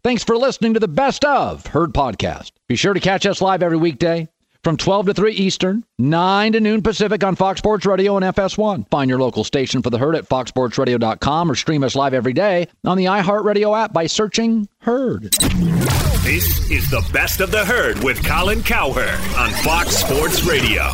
Thanks for listening to the Best of Herd podcast. Be sure to catch us live every weekday from 12 to 3 Eastern, 9 to noon Pacific on Fox Sports Radio and FS1. Find your local station for the Herd at foxsportsradio.com or stream us live every day on the iHeartRadio app by searching Herd. This is the Best of the Herd with Colin Cowherd on Fox Sports Radio.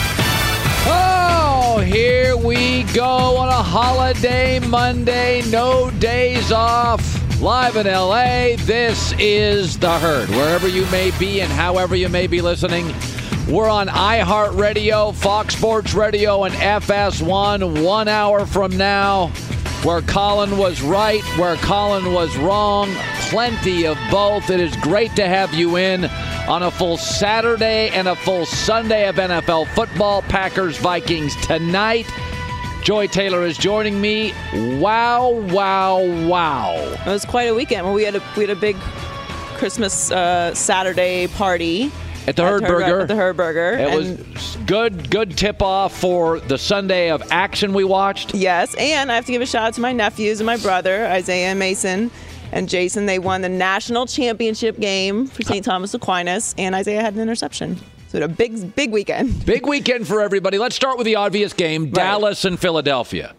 Oh, here we go on a holiday Monday, no days off. Live in L.A., this is The Herd. Wherever you may be and however you may be listening, we're on iHeartRadio, Fox Sports Radio, and FS1 1 hour from now. Where Colin was right, where Colin was wrong, plenty of both. It is great to have you in on a full Saturday and a full Sunday of NFL football. Packers, Vikings tonight. Joy Taylor is joining me. Wow, wow, wow. It was quite a weekend. Well, we had a big Christmas Saturday party. At the Herd Burger. At the Herd Burger. It was good tip-off for the Sunday of action we watched. Yes, and I have to give a shout-out to my nephews and my brother, Isaiah and Mason and Jason. They won the national championship game for St. Thomas Aquinas, and Isaiah had an interception. So it was a big weekend. Big weekend for everybody. Let's start with the obvious game, right. Dallas and Philadelphia.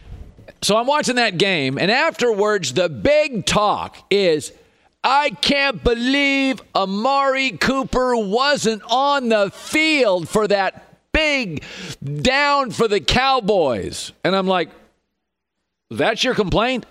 So I'm watching that game, and afterwards the big talk is, I can't believe Amari Cooper wasn't on the field for that big down for the Cowboys. And I'm like, that's your complaint?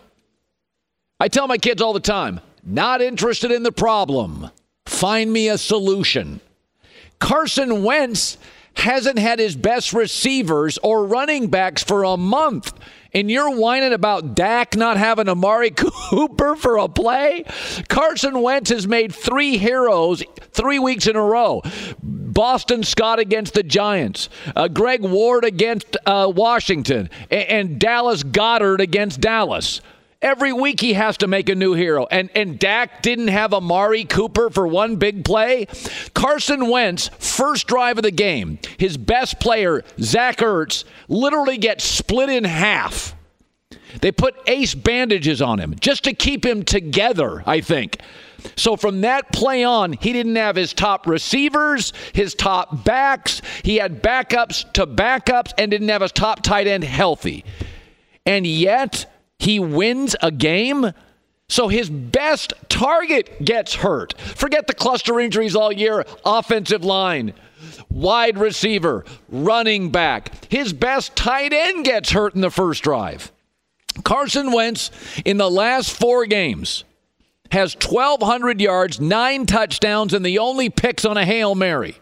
I tell my kids all the time, not interested in the problem. Find me a solution. Carson Wentz hasn't had his best receivers or running backs for a month. And you're whining about Dak not having Amari Cooper for a play? Carson Wentz has made 3 heroes 3 weeks in a row. Boston Scott against the Giants, Greg Ward against Washington, and Dallas Goedert against Dallas. Every week he has to make a new hero. And Dak didn't have Amari Cooper for one big play. Carson Wentz, first drive of the game, his best player, Zach Ertz, literally gets split in half. They put ace bandages on him just to keep him together, I think. So from that play on, he didn't have his top receivers, his top backs. He had backups to backups and didn't have his top tight end healthy. And yet he wins a game, so his best target gets hurt. Forget the cluster injuries all year, offensive line, wide receiver, running back. His best tight end gets hurt in the first drive. Carson Wentz, in the last 4 games, has 1,200 yards, 9 touchdowns, and the only picks on a Hail Mary.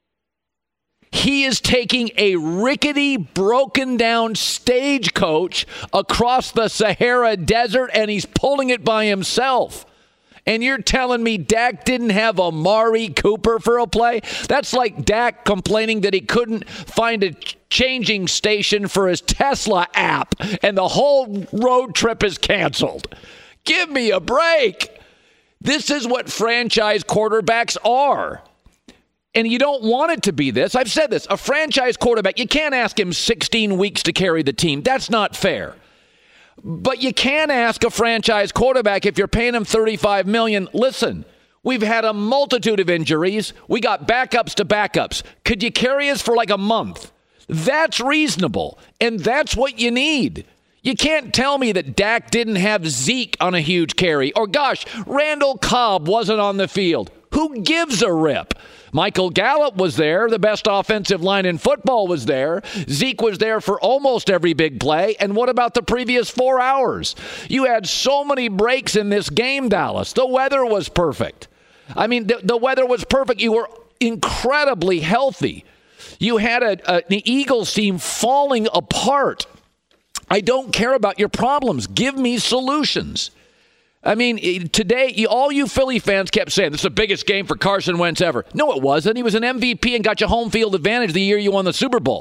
He is taking a rickety, broken-down stagecoach across the Sahara Desert, and he's pulling it by himself. And you're telling me Dak didn't have Amari Cooper for a play? That's like Dak complaining that he couldn't find a changing station for his Tesla app, and the whole road trip is canceled. Give me a break. This is what franchise quarterbacks are. And you don't want it to be this. I've said this. A franchise quarterback, you can't ask him 16 weeks to carry the team. That's not fair. But you can ask a franchise quarterback, if you're paying him $35 million, listen, we've had a multitude of injuries. We got backups to backups. Could you carry us for like a month? That's reasonable. And that's what you need. You can't tell me that Dak didn't have Zeke on a huge carry. Or gosh, Randall Cobb wasn't on the field. Who gives a rip? Michael Gallup was there. The best offensive line in football was there. Zeke was there for almost every big play. And what about the previous 4 hours? You had so many breaks in this game, Dallas. The weather was perfect. I mean, the weather was perfect. You were incredibly healthy. You had an Eagles team falling apart. I don't care about your problems. Give me solutions. I mean, today, all you Philly fans kept saying, this is the biggest game for Carson Wentz ever. No, it wasn't. He was an MVP and got you home field advantage the year you won the Super Bowl.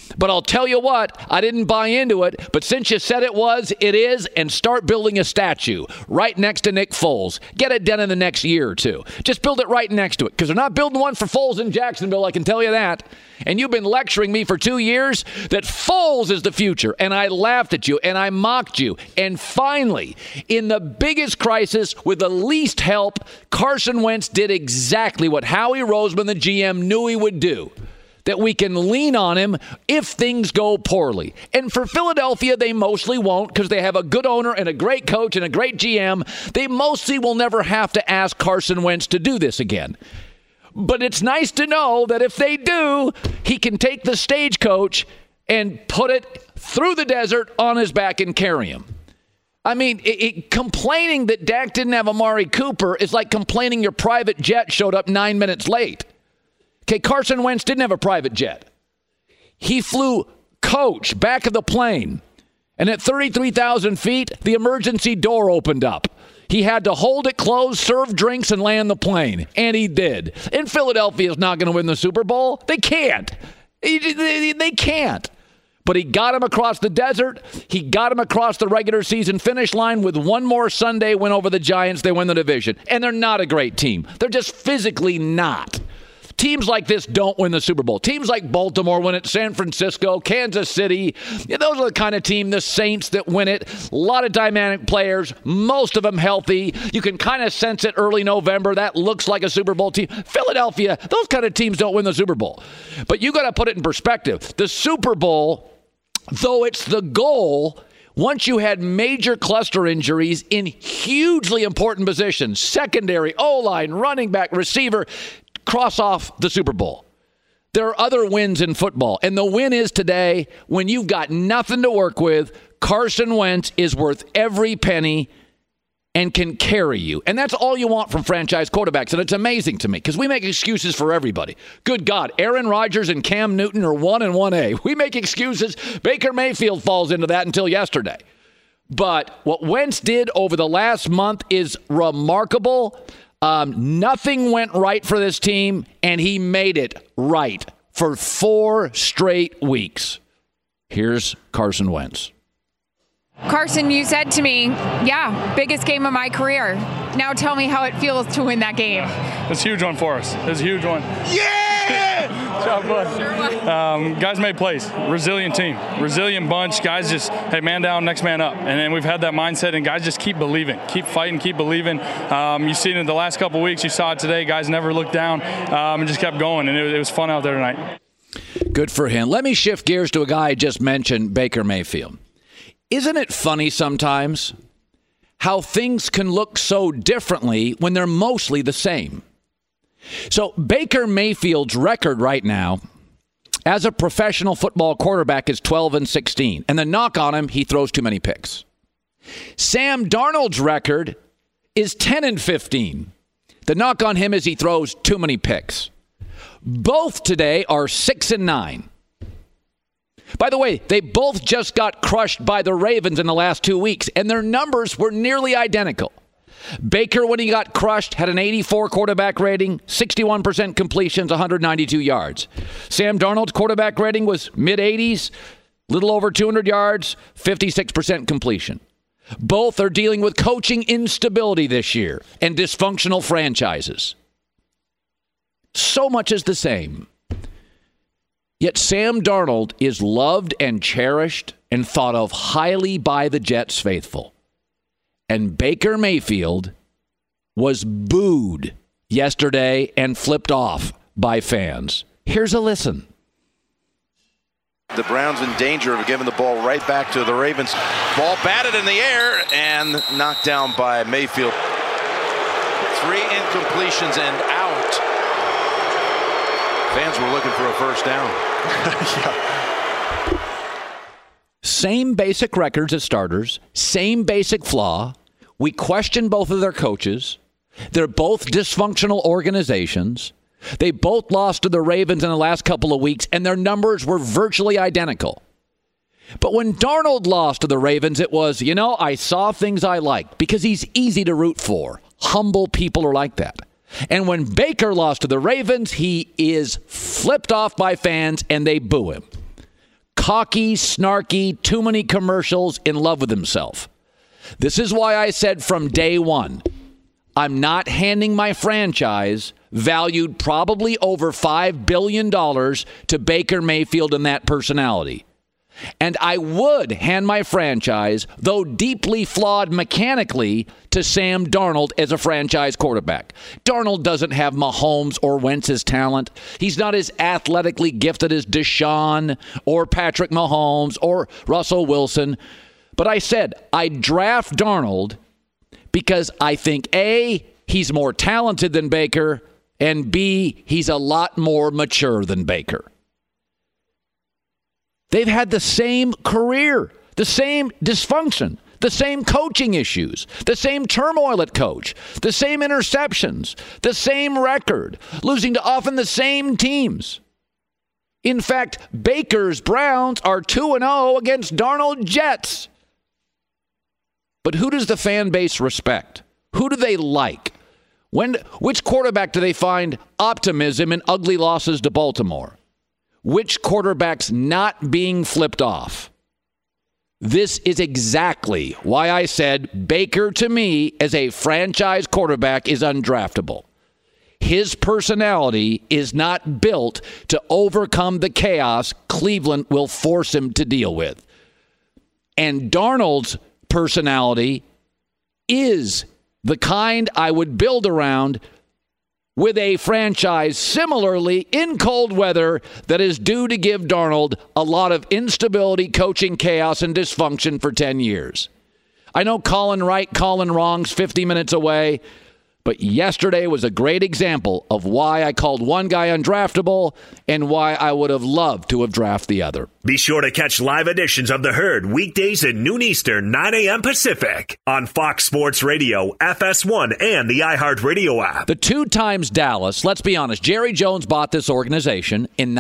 But I'll tell you what, I didn't buy into it. But since you said it is, and start building a statue right next to Nick Foles. Get it done in the next year or two. Just build it right next to it, because they're not building one for Foles in Jacksonville, I can tell you that. And you've been lecturing me for 2 years that Foles is the future. And I laughed at you, and I mocked you. And finally, in the biggest crisis with the least help, Carson Wentz did exactly what Howie Roseman, the GM, knew he would do. That we can lean on him if things go poorly. And for Philadelphia, they mostly won't, because they have a good owner and a great coach and a great GM. They mostly will never have to ask Carson Wentz to do this again. But it's nice to know that if they do, he can take the stagecoach and put it through the desert on his back and carry him. I mean, complaining that Dak didn't have Amari Cooper is like complaining your private jet showed up 9 minutes late. Okay, Carson Wentz didn't have a private jet. He flew coach back of the plane. And at 33,000 feet, the emergency door opened up. He had to hold it closed, serve drinks, and land the plane. And he did. And Philadelphia's not going to win the Super Bowl. They can't. They can't. But he got him across the desert. He got him across the regular season finish line with one more Sunday win over the Giants. They win the division. And they're not a great team. They're just physically not. Teams like this don't win the Super Bowl. Teams like Baltimore win it, San Francisco, Kansas City. Yeah, those are the kind of team, the Saints, that win it. A lot of dynamic players, most of them healthy. You can kind of sense it early November. That looks like a Super Bowl team. Philadelphia, those kind of teams don't win the Super Bowl. But you got to put it in perspective. The Super Bowl, though it's the goal, once you had major cluster injuries in hugely important positions, secondary, O-line, running back, receiver, cross off the Super Bowl. There are other wins in football. And the win is today, when you've got nothing to work with, Carson Wentz is worth every penny and can carry you. And that's all you want from franchise quarterbacks. And it's amazing to me, because we make excuses for everybody. Good God, Aaron Rodgers and Cam Newton are 1 and 1A. We make excuses. Baker Mayfield falls into that until yesterday. But what Wentz did over the last month is remarkable. Nothing went right for this team, and he made it right for 4 straight weeks. Here's Carson Wentz. Carson, you said to me, biggest game of my career. Now tell me how it feels to win that game. It's a huge one for us. It's a huge one. Yeah! Good job, bud. Sure was. Guys made plays. Resilient team. Resilient bunch. Guys just, hey, man down, next man up. And then we've had that mindset, and guys just keep believing. Keep fighting, keep believing. You've seen it in the last couple weeks. You saw it today. Guys never looked down and just kept going. And it was fun out there tonight. Good for him. Let me shift gears to a guy I just mentioned, Baker Mayfield. Isn't it funny sometimes how things can look so differently when they're mostly the same? So Baker Mayfield's record right now as a professional football quarterback is 12-16. And the knock on him, he throws too many picks. Sam Darnold's record is 10-15. The knock on him is he throws too many picks. Both today are 6-9. By the way, they both just got crushed by the Ravens in the last 2 weeks, and their numbers were nearly identical. Baker, when he got crushed, had an 84 quarterback rating, 61% completions, 192 yards. Sam Darnold's quarterback rating was mid-80s, little over 200 yards, 56% completion. Both are dealing with coaching instability this year and dysfunctional franchises. So much is the same. Yet Sam Darnold is loved and cherished and thought of highly by the Jets faithful. And Baker Mayfield was booed yesterday and flipped off by fans. Here's a listen. The Browns in danger of giving the ball right back to the Ravens. Ball batted in the air and knocked down by Mayfield. 3 incompletions and out. Fans were looking for a first down. Yeah. Same basic records as starters, same basic flaw. We question both of their coaches. They're both dysfunctional organizations. They both lost to the Ravens in the last couple of weeks, and their numbers were virtually identical. But when Darnold lost to the Ravens, it was, I saw things I liked, because he's easy to root for. Humble people are like that. And when Baker lost to the Ravens, he is flipped off by fans, and they boo him. cocky, snarky, too many commercials, in love with himself. This is why I said from day one, I'm not handing my franchise, valued probably over $5 billion, to Baker Mayfield and that personality. And I would hand my franchise, though deeply flawed mechanically, to Sam Darnold as a franchise quarterback. Darnold doesn't have Mahomes or Wentz's talent. He's not as athletically gifted as Deshaun or Patrick Mahomes or Russell Wilson. But I said I'd draft Darnold because I think, A, he's more talented than Baker, and B, he's a lot more mature than Baker. They've had the same career, the same dysfunction, the same coaching issues, the same turmoil at coach, the same interceptions, the same record, losing to often the same teams. In fact, Baker's Browns are 2-0 against Darnold Jets. But who does the fan base respect? Who do they like? Which quarterback do they find optimism in ugly losses to Baltimore? Which quarterback's not being flipped off? This is exactly why I said Baker, to me, as a franchise quarterback, is undraftable. His personality is not built to overcome the chaos Cleveland will force him to deal with. And Darnold's personality is the kind I would build around with a franchise similarly in cold weather that is due to give Darnold a lot of instability, coaching chaos, and dysfunction for 10 years. I know calling right, calling wrong's 50 minutes away, but yesterday was a great example of why I called one guy undraftable and why I would have loved to have drafted the other. Be sure to catch live editions of The Herd weekdays at noon Eastern, 9 a.m. Pacific on Fox Sports Radio, FS1, and the iHeartRadio app. The 2 times Dallas, let's be honest, Jerry Jones bought this organization in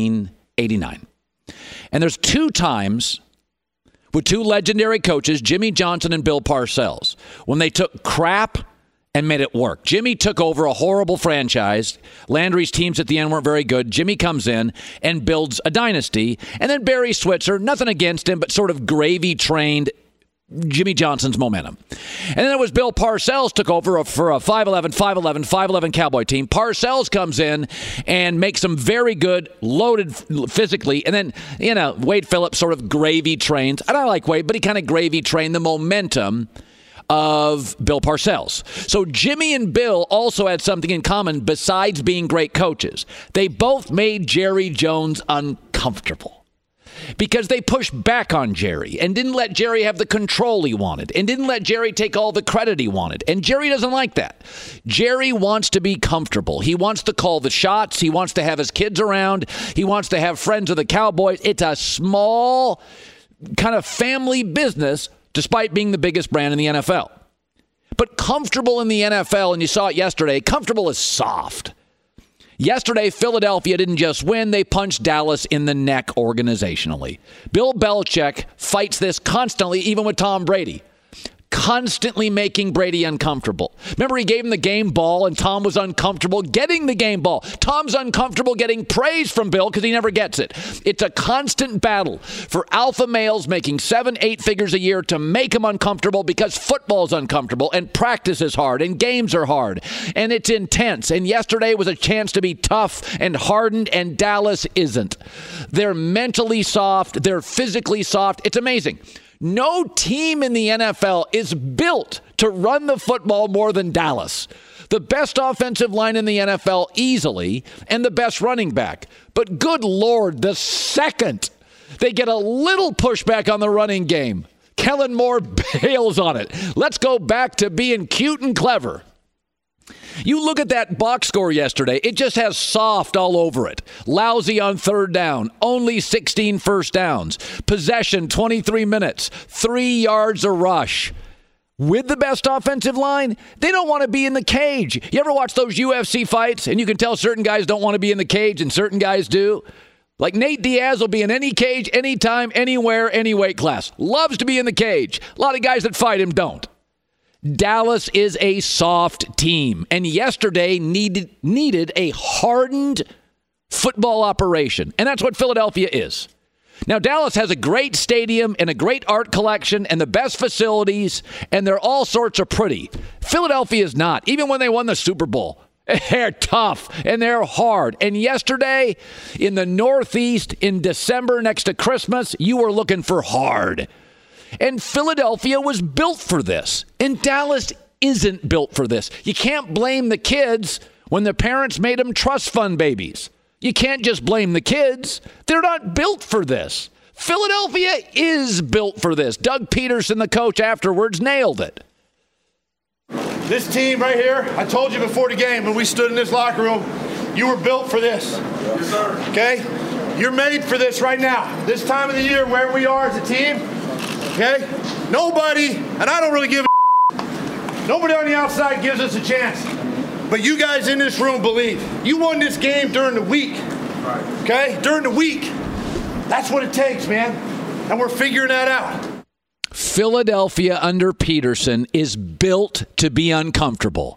1989. And there's 2 times with 2 legendary coaches, Jimmy Johnson and Bill Parcells, when they took crap and made it work. Jimmy took over a horrible franchise. Landry's teams at the end weren't very good. Jimmy comes in and builds a dynasty. And then Barry Switzer, nothing against him, but sort of gravy-trained Jimmy Johnson's momentum. And then it was Bill Parcells took over for a 5'11" Cowboy team. Parcells comes in and makes them very good, loaded physically. And then, Wade Phillips sort of gravy-trains. I don't like Wade, but he kind of gravy-trained the momentum of Bill Parcells. So Jimmy and Bill also had something in common besides being great coaches. They both made Jerry Jones uncomfortable because they pushed back on Jerry and didn't let Jerry have the control he wanted and didn't let Jerry take all the credit he wanted. And Jerry doesn't like that. Jerry wants to be comfortable. He wants to call the shots. He wants to have his kids around. He wants to have friends of the Cowboys. It's a small kind of family business, despite being the biggest brand in the NFL. But comfortable in the NFL, and you saw it yesterday, comfortable is soft. Yesterday, Philadelphia didn't just win, they punched Dallas in the neck organizationally. Bill Belichick fights this constantly, even with Tom Brady. Constantly making Brady uncomfortable. Remember, he gave him the game ball, and Tom was uncomfortable getting the game ball. Tom's uncomfortable getting praise from Bill because he never gets it. It's a constant battle for alpha males making 7-8 figures a year to make him uncomfortable because football's uncomfortable, and practice is hard, and games are hard, and it's intense. And yesterday was a chance to be tough and hardened, and Dallas isn't. They're mentally soft. They're physically soft. It's amazing. No team in the NFL is built to run the football more than Dallas. The best offensive line in the NFL easily, and the best running back. But good Lord, the second they get a little pushback on the running game, Kellen Moore bails on it. Let's go back to being cute and clever. You look at that box score yesterday, it just has soft all over it. Lousy on 3rd down, only 16 first downs. Possession, 23 minutes, 3 yards a rush. With the best offensive line, they don't want to be in the cage. You ever watch those UFC fights and you can tell certain guys don't want to be in the cage and certain guys do? Like Nate Diaz will be in any cage, anytime, anywhere, any weight class. Loves to be in the cage. A lot of guys that fight him don't. Dallas is a soft team, and yesterday needed a hardened football operation, and that's what Philadelphia is. Now, Dallas has a great stadium and a great art collection and the best facilities, and they're all sorts of pretty. Philadelphia is not. Even when they won the Super Bowl, they're tough and they're hard. And yesterday in the Northeast in December next to Christmas, you were looking for hard. And Philadelphia was built for this. And Dallas isn't built for this. You can't blame the kids when the parents made them trust fund babies. You can't just blame the kids. They're not built for this. Philadelphia is built for this. Doug Peterson, the coach, afterwards nailed it. This team right here, I told you before the game when we stood in this locker room, you were built for this. Yes, sir. Okay? You're made for this right now. This time of the year, where we are as a team, okay? Nobody, and I don't really give a nobody on the outside gives us a chance. But you guys in this room believe. You won this game during the week. Okay? During the week. That's what it takes, man. And we're figuring that out. Philadelphia under Peterson is built to be uncomfortable.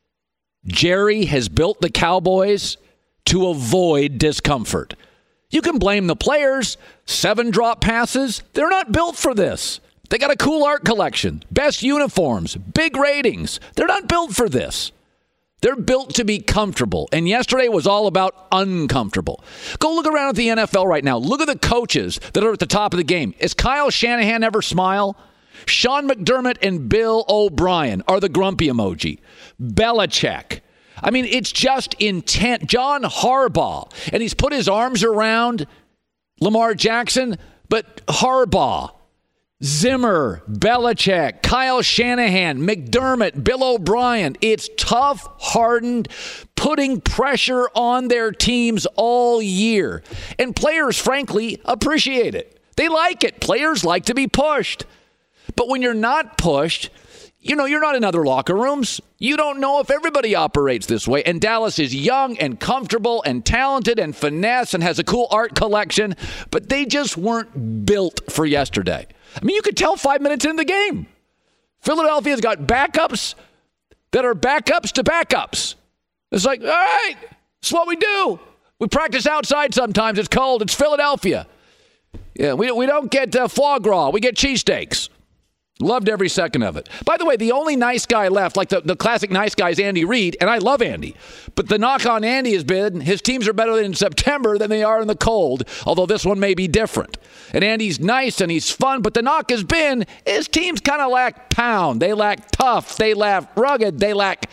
Jerry has built the Cowboys to avoid discomfort. You can blame the players. 7 drop passes. They're not built for this. They got a cool art collection, best uniforms, big ratings. They're not built for this. They're built to be comfortable. And yesterday was all about uncomfortable. Go look around at the NFL right now. Look at the coaches that are at the top of the game. Is Kyle Shanahan ever smile? Sean McDermott and Bill O'Brien are the grumpy emoji. Belichick. I mean, it's just intent. John Harbaugh. And he's put his arms around Lamar Jackson, but Harbaugh. Zimmer, Belichick, Kyle Shanahan, McDermott, Bill O'Brien. It's tough, hardened, putting pressure on their teams all year. And players, frankly, appreciate it. They like it. Players like to be pushed. But when you're not pushed, you're not in other locker rooms. You don't know if everybody operates this way. And Dallas is young and comfortable and talented and finesse and has a cool art collection. But they just weren't built for yesterday. I mean, you could tell 5 minutes into the game. Philadelphia's got backups that are backups to backups. It's like, all right, it's what we do. We practice outside sometimes. It's cold. It's Philadelphia. Yeah, we don't get foie gras. We get cheesesteaks. Loved every second of it. By the way, the only nice guy left, like the classic nice guy, is Andy Reid, and I love Andy. But the knock on Andy has been his teams are better in September than they are in the cold, although this one may be different. And Andy's nice and he's fun, but the knock has been his teams kind of lack pound. They lack tough. They lack rugged. They lack...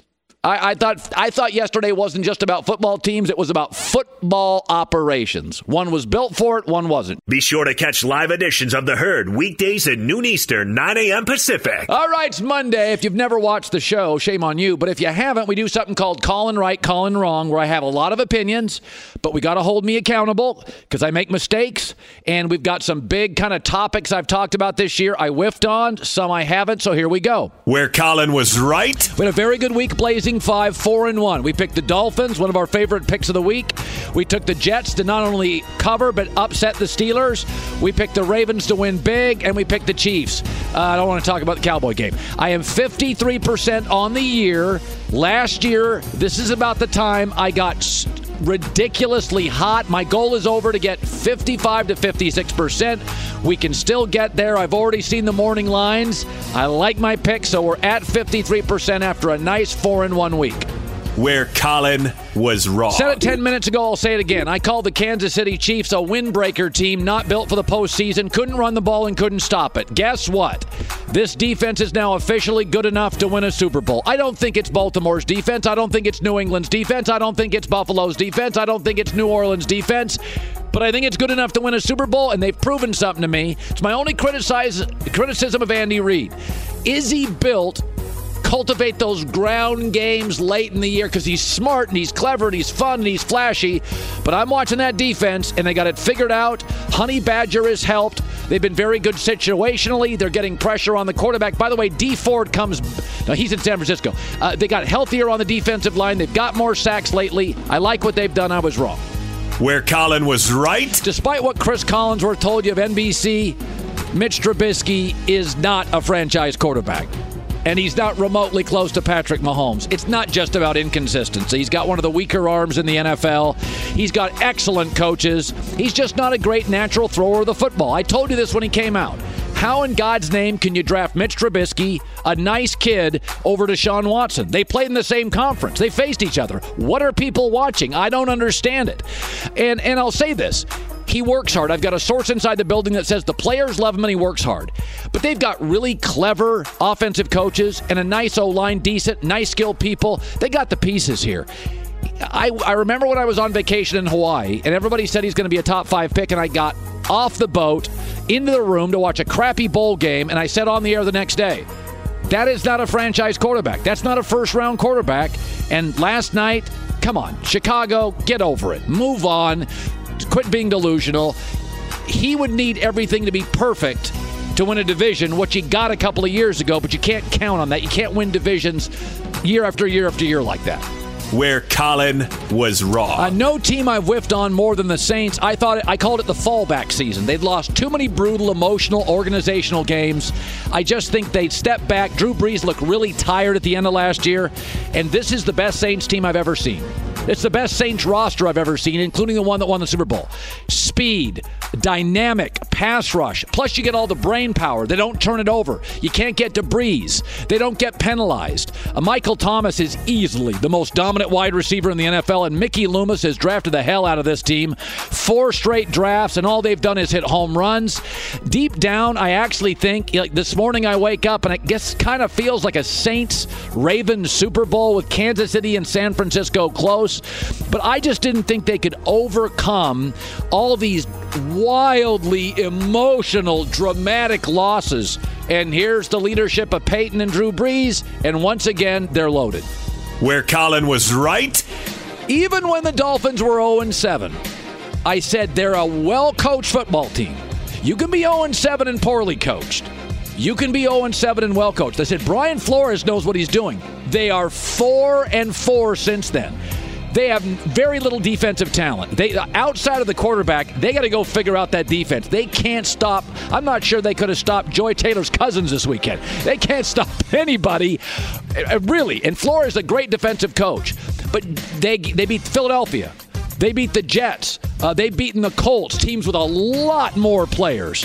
I thought yesterday wasn't just about football teams. It was about football operations. One was built for it, one wasn't. Be sure to catch live editions of The Herd weekdays at noon Eastern, 9 a.m. Pacific. All right, it's Monday. If you've never watched the show, shame on you. But if you haven't, we do something called Callin' Right, Callin' Wrong, where I have a lot of opinions, but we got to hold me accountable because I make mistakes. And we've got some big kind of topics I've talked about this year I whiffed on, some I haven't, so here we go. Where Colin was right. We had a very good week, Blazing 5-4-1. We picked the Dolphins, one of our favorite picks of the week. We took the Jets to not only cover but upset the Steelers. We picked the Ravens to win big, and we picked the Chiefs. I don't want to talk about the Cowboy game. I am 53% on the year. Last year, this is about the time I got ridiculously hot. My goal is over to get 55 to 56%. We can still get there. I've already seen the morning lines. I like my pick, so we're at 53% after a nice 4-1 week. Where Colin was wrong. Said it 10 minutes ago, I'll say it again. I called the Kansas City Chiefs a windbreaker team, not built for the postseason, couldn't run the ball and couldn't stop it. Guess what? This defense is now officially good enough to win a Super Bowl. I don't think it's Baltimore's defense. I don't think it's New England's defense. I don't think it's Buffalo's defense. I don't think it's New Orleans' defense. But I think it's good enough to win a Super Bowl, and they've proven something to me. It's my only criticism of Andy Reid. Is he built cultivate those ground games late in the year because he's smart and he's clever and he's fun and he's flashy? But I'm watching that defense, and they got it figured out. Honey Badger has helped. They've been very good situationally. They're getting pressure on the quarterback. By the way, Dee Ford he's in San Francisco. They got healthier on the defensive line. They've got more sacks lately. I like what they've done. I was wrong. Where Colin was right. Despite what Chris Collinsworth told you of NBC, Mitch Trubisky is not a franchise quarterback. and he's not remotely close to Patrick Mahomes. It's not just about inconsistency. He's got one of the weaker arms in the NFL. He's got excellent coaches. He's just not a great natural thrower of the football. I told you this when he came out. How in God's name can you draft Mitch Trubisky, a nice kid, over Deshaun Watson? They played in the same conference. They faced each other. What are people watching? I don't understand it. And I'll say this. He works hard. I've got a source inside the building that says the players love him and he works hard. But they've got really clever offensive coaches and a nice O-line, decent, nice skilled people. They got the pieces here. I remember when I was on vacation in Hawaii and everybody said he's going to be a top 5 pick, and I got off the boat into the room to watch a crappy bowl game, and I said on the air the next day, that is not a franchise quarterback. That's not a first-round quarterback. And last night, come on, Chicago, get over it. Move on. Quit being delusional. He would need everything to be perfect to win a division, which he got a couple of years ago, but you can't count on that. You can't win divisions year after year after year like that. Where Colin was wrong. No team I've whiffed on more than the Saints. I called it the fallback season. They'd lost too many brutal, emotional, organizational games. I just think they'd step back. Drew Brees looked really tired at the end of last year, and this is the best Saints team I've ever seen. It's the best Saints roster I've ever seen, including the one that won the Super Bowl. Speed, dynamic, pass rush. Plus, you get all the brain power. They don't turn it over. You can't get to Brees. They don't get penalized. Michael Thomas is easily the most dominant wide receiver in the NFL, and Mickey Loomis has drafted the hell out of this team. 4 straight drafts, and all they've done is hit home runs. Deep down, I actually think, like this morning I wake up, and it kind of feels like a Saints-Ravens Super Bowl with Kansas City and San Francisco close. But I just didn't think they could overcome all of these wildly emotional, dramatic losses. And here's the leadership of Peyton and Drew Brees, and once again, they're loaded. Where Colin was right. Even when the Dolphins were 0-7, I said they're a well-coached football team. You can be 0-7 and poorly coached. You can be 0-7 and well-coached. I said Brian Flores knows what he's doing. They are 4-4 since then. They have very little defensive talent. Outside of the quarterback, they got to go figure out that defense. They can't stop. I'm not sure they could have stopped Joy Taylor's cousins this weekend. They can't stop anybody, really. And Flores is a great defensive coach. But they beat Philadelphia. They beat the Jets. They've beaten the Colts, teams with a lot more players.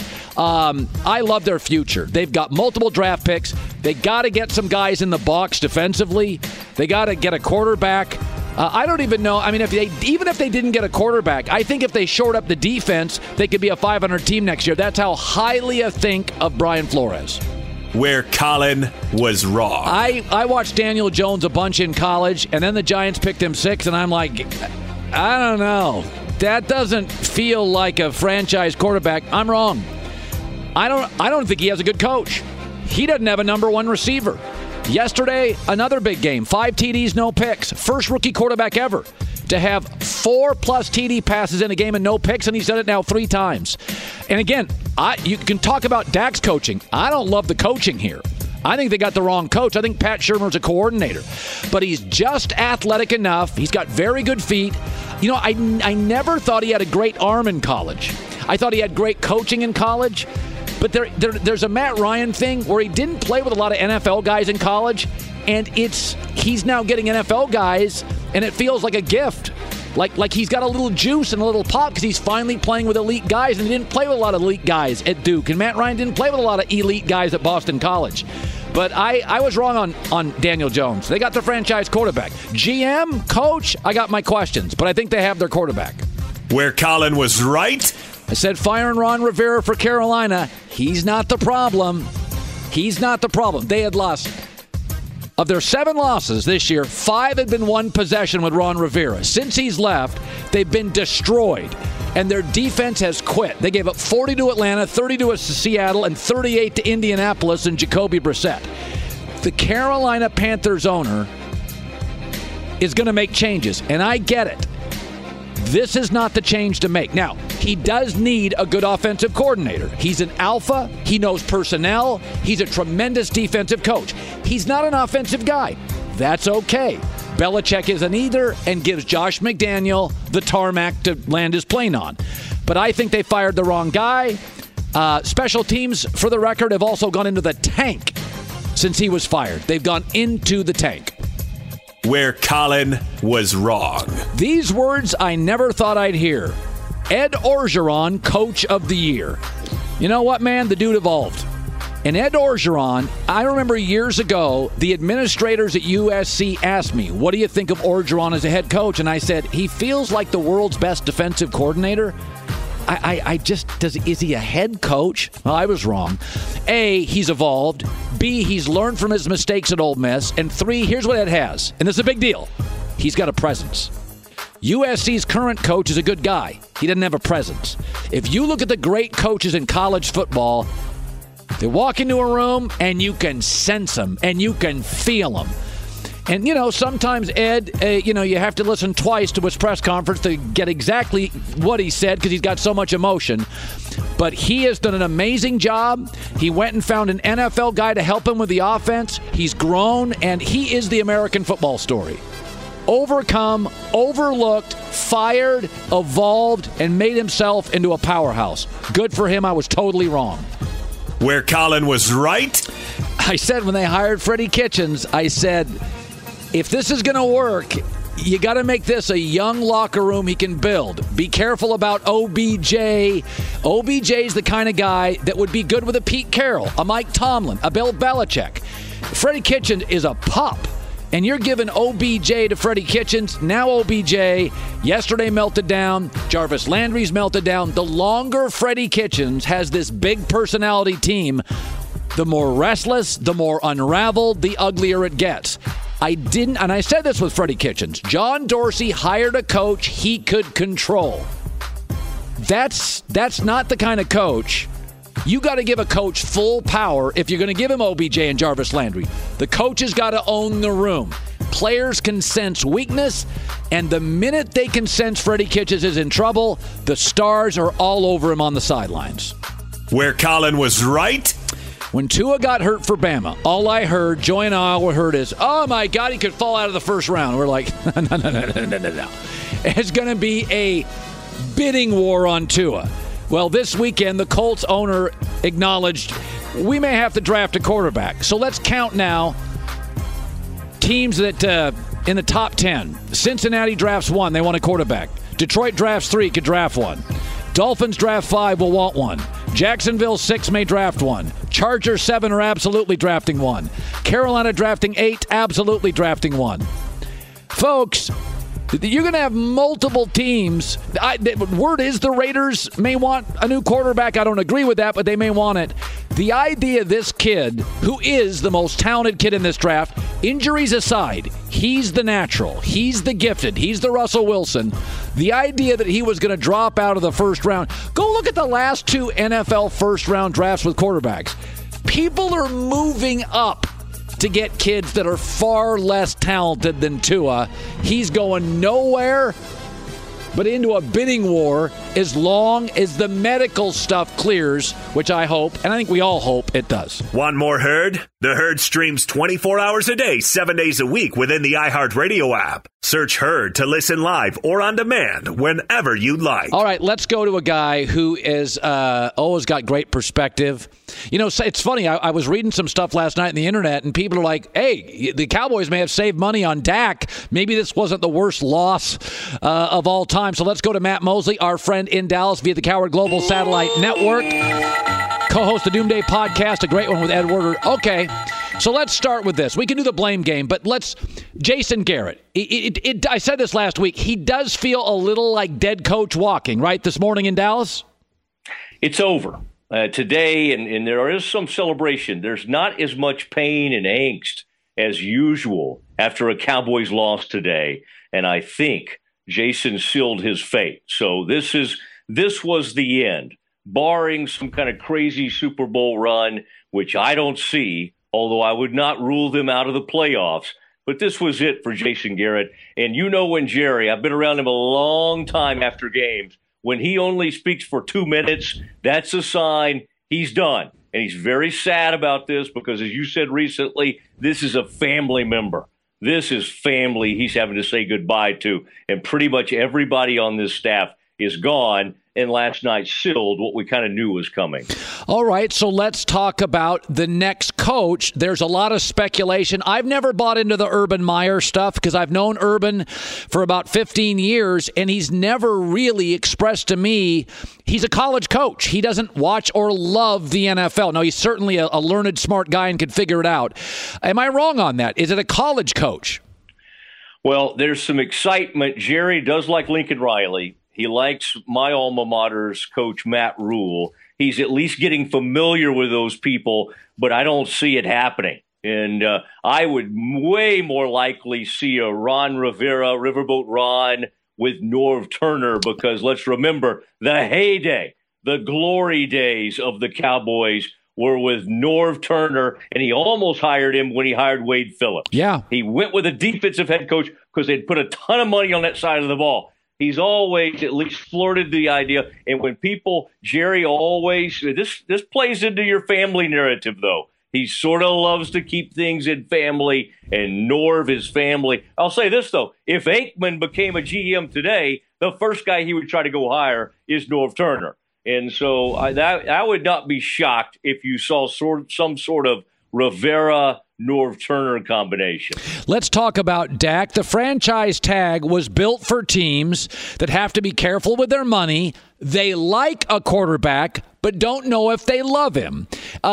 I love their future. They've got multiple draft picks. They got to get some guys in the box defensively. They got to get a quarterback. I don't even know. I mean, even if they didn't get a quarterback, I think if they shored up the defense, they could be a 500 team next year. That's how highly I think of Brian Flores. Where Colin was wrong. I watched Daniel Jones a bunch in college, and then the Giants picked him 6, and I'm like, I don't know. That doesn't feel like a franchise quarterback. I'm wrong. I don't think he has a good coach. He doesn't have a number 1 receiver. Yesterday, another big game. 5 TDs, no picks. First rookie quarterback ever to have 4+ TD passes in a game and no picks, and he's done it now 3 times. And again, you can talk about Dak's coaching. I don't love the coaching here. I think they got the wrong coach. I think Pat Shurmur's a coordinator. But he's just athletic enough. He's got very good feet. You know, I never thought he had a great arm in college. I thought he had great coaching in college. But there's a Matt Ryan thing where he didn't play with a lot of NFL guys in college, and he's now getting NFL guys, and it feels like a gift. Like he's got a little juice and a little pop because he's finally playing with elite guys, and he didn't play with a lot of elite guys at Duke, and Matt Ryan didn't play with a lot of elite guys at Boston College. But I was wrong on Daniel Jones. They got their franchise quarterback. GM, coach, I got my questions, but I think they have their quarterback. Where Colin was right. I said firing Ron Rivera for Carolina. He's not the problem. He's not the problem. They had lost. Of their 7 losses this year, 5 had been 1 possession with Ron Rivera. Since he's left, they've been destroyed. And their defense has quit. They gave up 40 to Atlanta, 30 to Seattle, and 38 to Indianapolis and Jacoby Brissett. The Carolina Panthers owner is going to make changes, and I get it. This is not the change to make. Now, he does need a good offensive coordinator. He's an alpha. He knows personnel. He's a tremendous defensive coach. He's not an offensive guy. That's okay. Belichick isn't either and gives Josh McDaniel the tarmac to land his plane on. But I think they fired the wrong guy. Special teams, for the record, have also gone into the tank since he was fired. They've gone into the tank. Where Colin was wrong. These words I never thought I'd hear. Ed Orgeron, Coach of the Year. You know what, man? The dude evolved. And Ed Orgeron, I remember years ago, the administrators at USC asked me, what do you think of Orgeron as a head coach? And I said, he feels like the world's best defensive coordinator. Is he a head coach? Well, I was wrong. A, he's evolved. B, he's learned from his mistakes at Ole Miss. And 3, here's what Ed has. And this is a big deal. He's got a presence. USC's current coach is a good guy. He doesn't have a presence. If you look at the great coaches in college football, they walk into a room and you can sense them and you can feel them. And, sometimes Ed, you have to listen twice to his press conference to get exactly what he said because he's got so much emotion. But he has done an amazing job. He went and found an NFL guy to help him with the offense. He's grown, and he is the American football story. Overcome, overlooked, fired, evolved, and made himself into a powerhouse. Good for him. I was totally wrong. Where Colin was right? I said when they hired Freddie Kitchens, I said, if this is going to work, you got to make this a young locker room he can build. Be careful about OBJ. OBJ's the kind of guy that would be good with a Pete Carroll, a Mike Tomlin, a Bill Belichick. Freddie Kitchens is a pup. And you're giving OBJ to Freddie Kitchens. Now OBJ yesterday melted down. Jarvis Landry's melted down. The longer Freddie Kitchens has this big personality team, the more restless, the more unraveled, the uglier it gets. I said this with Freddie Kitchens. John Dorsey hired a coach he could control. That's not the kind of coach. You got to give a coach full power if you're going to give him OBJ and Jarvis Landry. The coach has got to own the room. Players can sense weakness, and the minute they can sense Freddie Kitchens is in trouble, the stars are all over him on the sidelines. Where Colin was right? When Tua got hurt for Bama, all I heard, Joy and I all heard is, oh my God, he could fall out of the first round. We're like, no. It's going to be a bidding war on Tua. Well, this weekend, the Colts owner acknowledged we may have to draft a quarterback. So let's count now teams that in the top 10. Cincinnati drafts 1. They want a quarterback. Detroit drafts 3. Could draft 1. Dolphins draft 5. Will want 1. Jacksonville 6 may draft 1. Chargers 7 are absolutely drafting 1. Carolina drafting 8. Absolutely drafting 1. Folks, you're going to have multiple teams. Word is the Raiders may want a new quarterback. I don't agree with that, but they may want it. The idea this kid, who is the most talented kid in this draft, injuries aside, he's the natural. He's the gifted. He's the Russell Wilson. The idea that he was going to drop out of the first round. Go look at the last 2 NFL first-round drafts with quarterbacks. People are moving up to get kids that are far less talented than Tua. He's going nowhere but into a bidding war as long as the medical stuff clears, which I hope, and I think we all hope it does. Want more Herd? The Herd streams 24 hours a day, 7 days a week within the iHeartRadio app. Search Herd to listen live or on demand whenever you like. All right, let's go to a guy who is always got great perspective. It's funny. I was reading some stuff last night on the internet, and people are like, hey, the Cowboys may have saved money on Dak. Maybe this wasn't the worst loss of all time. So let's go to Matt Mosley, our friend in Dallas via the Coward Global Satellite Network. Co-host the Doomsday Podcast, a great one with Ed Werder. Okay, so let's start with this. We can do the blame game, but Jason Garrett. I said this last week. He does feel a little like dead coach walking, right, this morning in Dallas? It's over. Today, and there is some celebration. There's not as much pain and angst as usual after a Cowboys loss today, and I think Jason sealed his fate. So this was the end, barring some kind of crazy Super Bowl run, which I don't see, although I would not rule them out of the playoffs. But this was it for Jason Garrett. And when Jerry, I've been around him a long time after games, when he only speaks for 2 minutes, that's a sign he's done. And he's very sad about this because, as you said recently, this is a family member. This is family he's having to say goodbye to. And pretty much everybody on this staff is gone. and last night sealed what we kind of knew was coming. All right, so let's talk about the next coach. There's a lot of speculation. I've never bought into the Urban Meyer stuff because I've known Urban for about 15 years, and he's never really expressed to me he's a college coach. He doesn't watch or love the NFL. Now, he's certainly a learned, smart guy and could figure it out. Am I wrong on that? Is it a college coach? Well, there's some excitement. Jerry does like Lincoln Riley. He likes my alma mater's coach, Matt Rule. He's at least getting familiar with those people, but I don't see it happening. And I would way more likely see a Ron Rivera, Riverboat Ron, with Norv Turner, because let's remember the heyday, the glory days of the Cowboys were with Norv Turner, and he almost hired him when he hired Wade Phillips. Yeah. He went with a defensive head coach because they'd put a ton of money on that side of the ball. He's always at least flirted the idea. And when people, Jerry always, this plays into your family narrative, though. He sort of loves to keep things in family, and Norv is family. I'll say this, though. If Aikman became a GM today, the first guy he would try to go hire is Norv Turner. And so I would not be shocked if you saw some sort of Rivera-Norv Turner combination. Let's talk about Dak. The franchise tag was built for teams that have to be careful with their money. They like a quarterback, but don't know if they love him.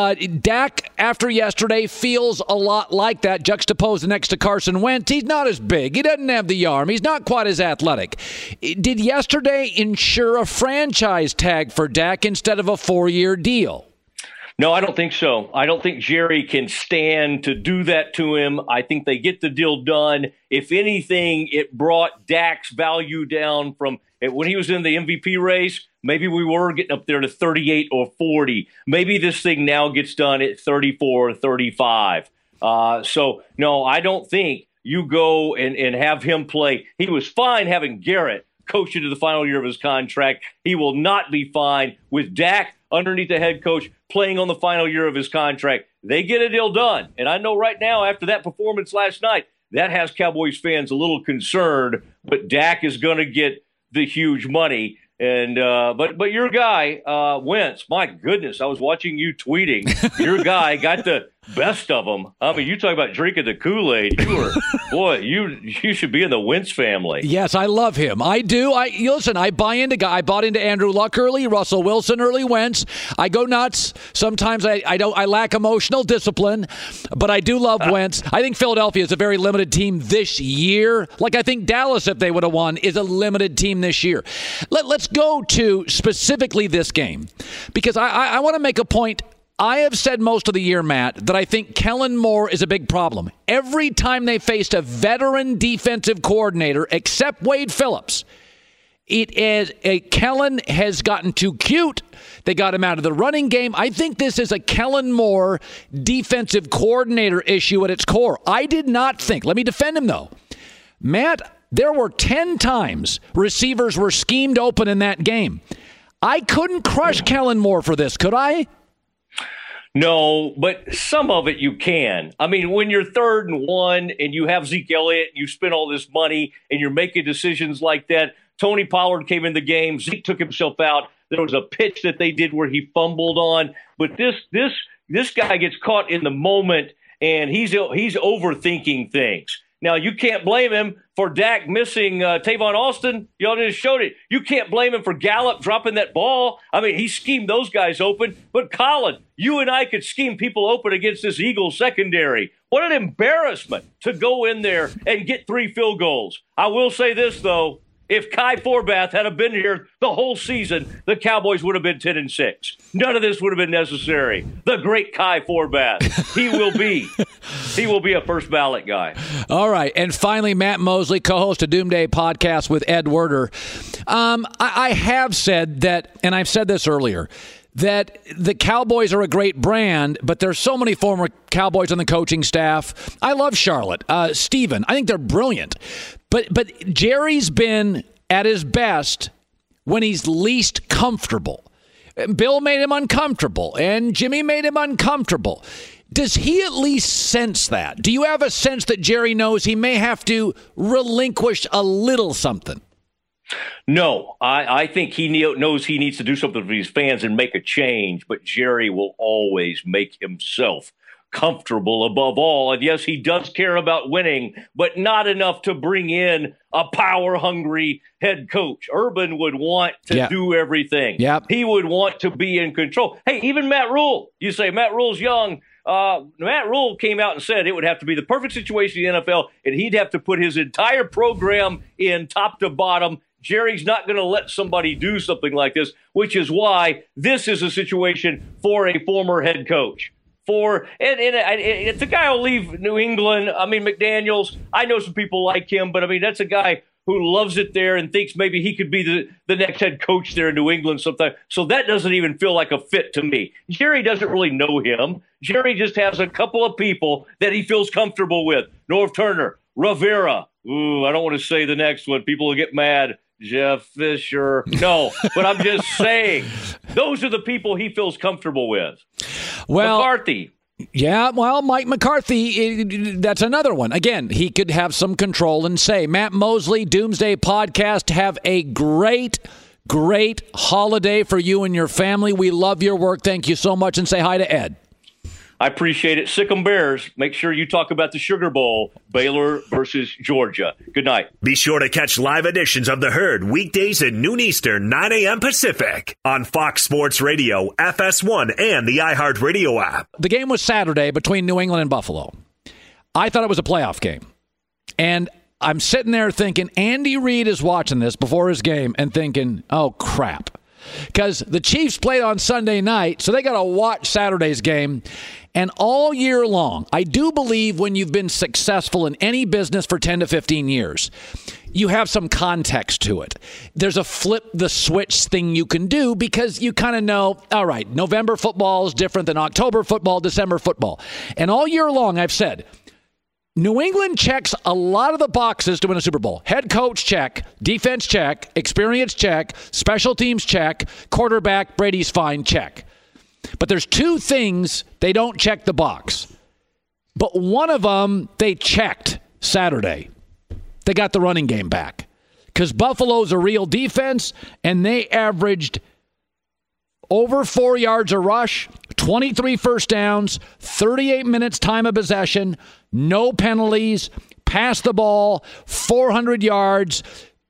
Dak, after yesterday, feels a lot like that, juxtaposed next to Carson Wentz. He's not as big. He doesn't have the arm. He's not quite as athletic. Did yesterday ensure a franchise tag for Dak instead of a 4-year deal? No, I don't think so. I don't think Jerry can stand to do that to him. I think they get the deal done. If anything, it brought Dak's value down from when he was in the MVP race. Maybe we were getting up there to 38 or 40. Maybe this thing now gets done at 34 or 35. So, no, I don't think you go and have him play. He was fine having Garrett coach into the final year of his contract. He will not be fine with Dak underneath the head coach playing on the final year of his contract. They get a deal done. And I know right now, after that performance last night, that has Cowboys fans a little concerned, but Dak is going to get the huge money. And but your guy, Wentz, my goodness, I was watching you tweeting. Your guy got the best of them. I mean, you talk about drinking the Kool-Aid. You should be in the Wentz family. Yes, I love him. I do. Listen, I buy into guy. I bought into Andrew Luck early, Russell Wilson early, Wentz. I go nuts. Sometimes I lack emotional discipline, but I do love Wentz. I think Philadelphia is a very limited team this year. Like I think Dallas, if they would have won, is a limited team this year. Let's go to specifically this game, because I want to make a point. I have said most of the year, Matt, that I think Kellen Moore is a big problem. Every time they faced a veteran defensive coordinator, except Wade Phillips, Kellen has gotten too cute. They got him out of the running game. I think this is a Kellen Moore defensive coordinator issue at its core. I did not think. Let me defend him, though. Matt, there were 10 times receivers were schemed open in that game. I couldn't crush Kellen Moore for this, could I? No, but some of it you can. I mean, when you're 3rd and 1 and you have Zeke Elliott, you spend all this money and you're making decisions like that. Tony Pollard came in the game. Zeke took himself out. There was a pitch that they did where he fumbled on. But this guy gets caught in the moment and he's overthinking things. Now, you can't blame him for Dak missing Tavon Austin. Y'all just showed it. You can't blame him for Gallup dropping that ball. I mean, he schemed those guys open. But, Colin, you and I could scheme people open against this Eagles secondary. What an embarrassment to go in there and get 3 field goals. I will say this, though. If Kai Forbath had been here the whole season, the Cowboys would have been 10-6. None of this would have been necessary. The great Kai Forbath. He will be a first ballot guy. All right. And finally, Matt Mosley, co-host of Doomsday Podcast with Ed Werder. I have said that, and I've said this earlier, that the Cowboys are a great brand, but there's so many former Cowboys on the coaching staff. I love Charlotte. Steven, I think they're brilliant. But Jerry's been at his best when he's least comfortable. Bill made him uncomfortable, and Jimmy made him uncomfortable. Does he at least sense that? Do you have a sense that Jerry knows he may have to relinquish a little something? No, I think he knows he needs to do something for his fans and make a change, but Jerry will always make himself comfortable above all. And yes, he does care about winning, but not enough to bring in a power-hungry head coach. Urban would want to do everything. Yep. He would want to be in control. Hey, even Matt Rule. You say Matt Rule's young. Matt Rule came out and said it would have to be the perfect situation in the NFL, and he'd have to put his entire program in top to bottom. Jerry's not going to let somebody do something like this, which is why this is a situation for a former head coach. If the guy will leave New England, I mean, McDaniels, I know some people like him, but I mean, that's a guy who loves it there and thinks maybe he could be the next head coach there in New England sometime. So that doesn't even feel like a fit to me. Jerry doesn't really know him. Jerry just has a couple of people that he feels comfortable with. Norv Turner, Rivera. Ooh, I don't want to say the next one. People will get mad. Jeff Fisher. No, but I'm just saying, those are the people he feels comfortable with. Well, McCarthy. Yeah, well, Mike McCarthy, that's another one. Again, he could have some control and say. Matt Mosley, Doomsday Podcast, have a great holiday for you and your family. We love your work. Thank you so much. And say hi to Ed. I appreciate it. Sick 'em Bears. Make sure you talk about the Sugar Bowl, Baylor versus Georgia. Good night. Be sure to catch live editions of The Herd weekdays at noon Eastern, 9 a.m. Pacific on Fox Sports Radio, FS1, and the iHeartRadio app. The game was Saturday between New England and Buffalo. I thought it was a playoff game. And I'm sitting there thinking, Andy Reid is watching this before his game and thinking, oh, crap. Because the Chiefs played on Sunday night, so they got to watch Saturday's game. And all year long, I do believe when you've been successful in any business for 10 to 15 years, you have some context to it. There's a flip the switch thing you can do because you kind of know, all right, November football is different than October football, December football. And all year long, I've said, New England checks a lot of the boxes to win a Super Bowl. Head coach, check. Defense, check. Experience, check. Special teams, check. Quarterback, Brady's fine, check. But there's two things they don't check the box. But one of them they checked Saturday. They got the running game back. Because Buffalo's a real defense, and they averaged over 4 yards a rush, 23 first downs, 38 minutes time of possession, no penalties, pass the ball, 400 yards,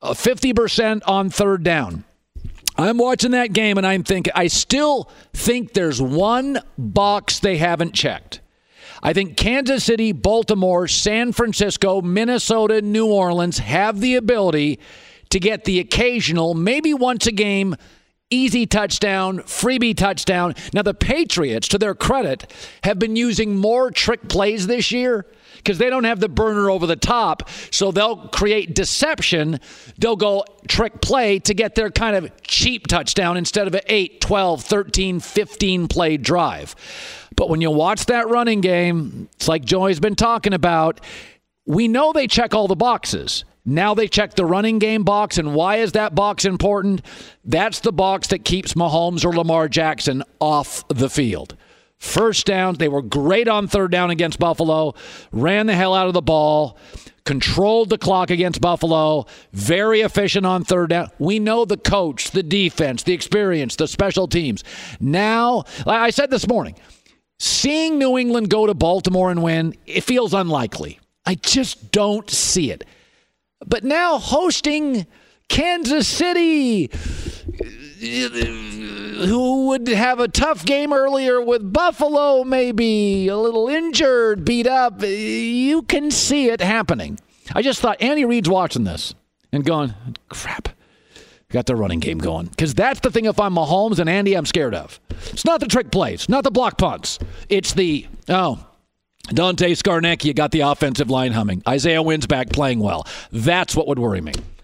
50% on third down. I'm watching that game and I'm thinking, I still think there's one box they haven't checked. I think Kansas City, Baltimore, San Francisco, Minnesota, New Orleans have the ability to get the occasional, maybe once a game, easy touchdown, freebie touchdown. Now, the Patriots, to their credit, have been using more trick plays this year because they don't have the burner over the top, so they'll create deception. They'll go trick play to get their kind of cheap touchdown instead of an 8, 12, 13, 15-play drive. But when you watch that running game, it's like Joey's been talking about, we know they check all the boxes. Now they check the running game box, and why is that box important? That's the box that keeps Mahomes or Lamar Jackson off the field. First downs, they were great on third down against Buffalo, ran the hell out of the ball, controlled the clock against Buffalo, very efficient on third down. We know the coach, the defense, the experience, the special teams. Now, like I said this morning, seeing New England go to Baltimore and win, it feels unlikely. I just don't see it. But now hosting Kansas City, who would have a tough game earlier with Buffalo, maybe a little injured, beat up, you can see it happening. I just thought Andy Reid's watching this and going, crap, got their running game going. Because that's the thing if I'm Mahomes and Andy I'm scared of. It's not the trick plays, not the block punts. It's the, Dante Scarnecchia got the offensive line humming. Isaiah Wynn's back playing well. That's what would worry me.